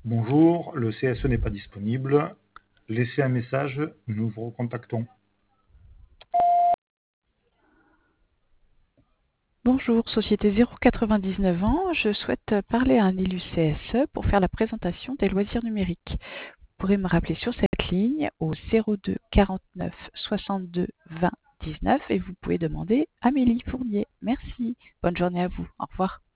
Bonjour, le CSE n'est pas disponible. Laissez un message, nous vous recontactons. Bonjour, société 099 ans, je souhaite parler à un élu CSE pour faire la présentation des loisirs numériques. Vous pourrez me rappeler sur cette ligne au 02 49 62 20 19 et vous pouvez demander Amélie Fournier. Merci, bonne journée à vous, au revoir.